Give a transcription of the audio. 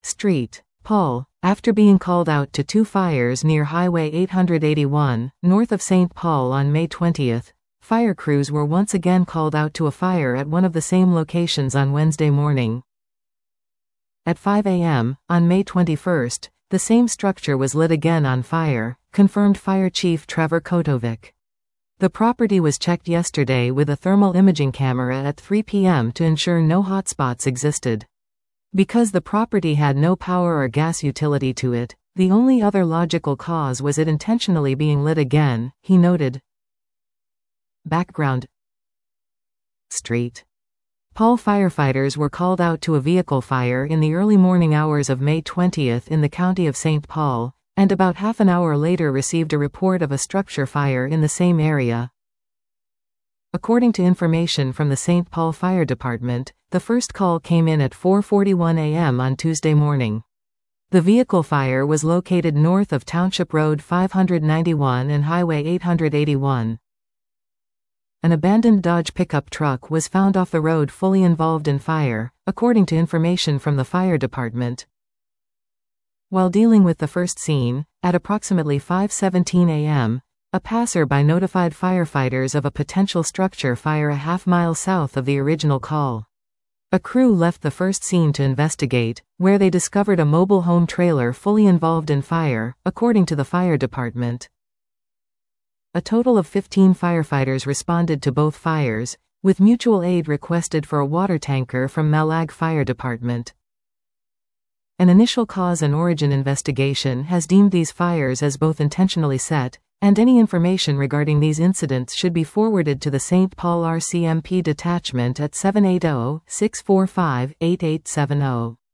St. Paul, after being called out to two fires near Highway 881, north of St. Paul on May 20, fire crews were once again called out to a fire at one of the same locations on Wednesday morning. At 5 a.m., on May 21, the same structure was lit again on fire, confirmed Fire Chief Trevor Kotovic. The property was checked yesterday with a thermal imaging camera at 3 p.m. to ensure no hotspots existed. Because the property had no power or gas utility to it, the only other logical cause was it intentionally being lit again, he noted. Background. St. Paul firefighters were called out to a vehicle fire in the early morning hours of May 20 in the county of St. Paul, and about half an hour later received a report of a structure fire in the same area. According to information from the St. Paul Fire Department, the first call came in at 4:41 a.m. on Tuesday morning. The vehicle fire was located north of Township Road 591 and Highway 881. An abandoned Dodge pickup truck was found off the road fully involved in fire, according to information from the fire department. While dealing with the first scene, at approximately 5:17 a.m., a passerby notified firefighters of a potential structure fire a half-mile south of the original call. A crew left the first scene to investigate, where they discovered a mobile home trailer fully involved in fire, according to the fire department. A total of 15 firefighters responded to both fires, with mutual aid requested for a water tanker from Malag Fire Department. An initial cause and origin investigation has deemed these fires as both intentionally set, and any information regarding these incidents should be forwarded to the St. Paul RCMP detachment at 780-645-8870.